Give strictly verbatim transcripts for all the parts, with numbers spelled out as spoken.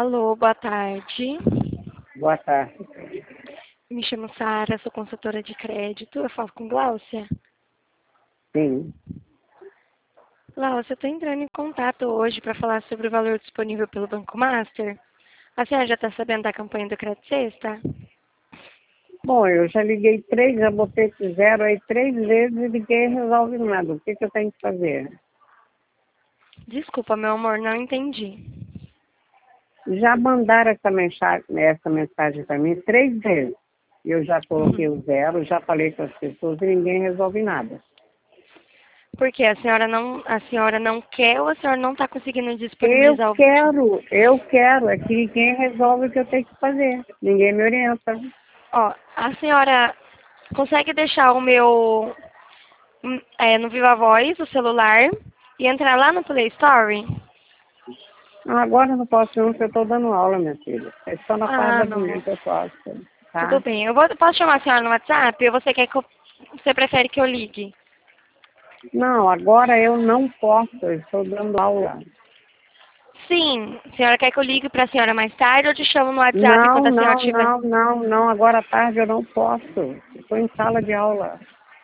Alô, boa tarde. Boa tarde. Me chamo Sara, sou consultora de crédito. Eu falo com Gláucia. Sim. Gláucia, eu estou entrando em contato hoje para falar sobre o valor disponível pelo Banco Master. A senhora já está sabendo da campanha do Crédito Sexta? Bom, eu já liguei três, já botei esse zero aí três vezes e ninguém resolve nada. O que, que eu tenho que fazer? Desculpa, meu amor, não entendi. Já mandaram essa mensagem, essa mensagem para mim três vezes. Eu já coloquei o zero, já falei com as pessoas e ninguém resolve nada. Por quê? A senhora não, a senhora não quer ou a senhora não está conseguindo Eu disponibilizar o... quero, eu quero, é que ninguém resolve o que eu tenho que fazer. Ninguém me orienta. Ó, a senhora consegue deixar o meu hum, é, no Viva Voz, o celular, e entrar lá no Play Store? Agora eu não posso não, porque eu estou dando aula, minha filha. É só na parte Ah, da não. manhã que eu posso, Tudo tá? bem. Eu vou, posso chamar a senhora no WhatsApp ou você quer que eu, você prefere que eu ligue? Não, agora eu não posso, eu estou dando aula. Sim. A senhora quer que eu ligue para a senhora mais tarde ou te chamo no WhatsApp Não, quando a senhora não, tiver? não, não, não, agora à tarde eu não posso. Estou em sala de aula.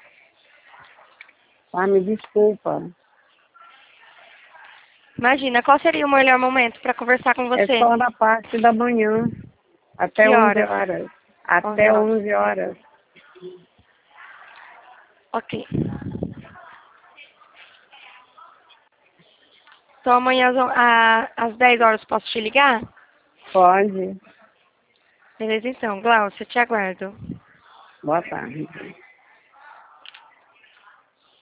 Ah, me desculpa. Imagina, qual seria o melhor momento para conversar com É você? só na parte da manhã, até Que onze horas? horas. onze Até horas. onze horas. Ok. Então amanhã às on- a- às dez horas posso te ligar? Pode. Beleza então, Glaucia, te aguardo. Boa tarde.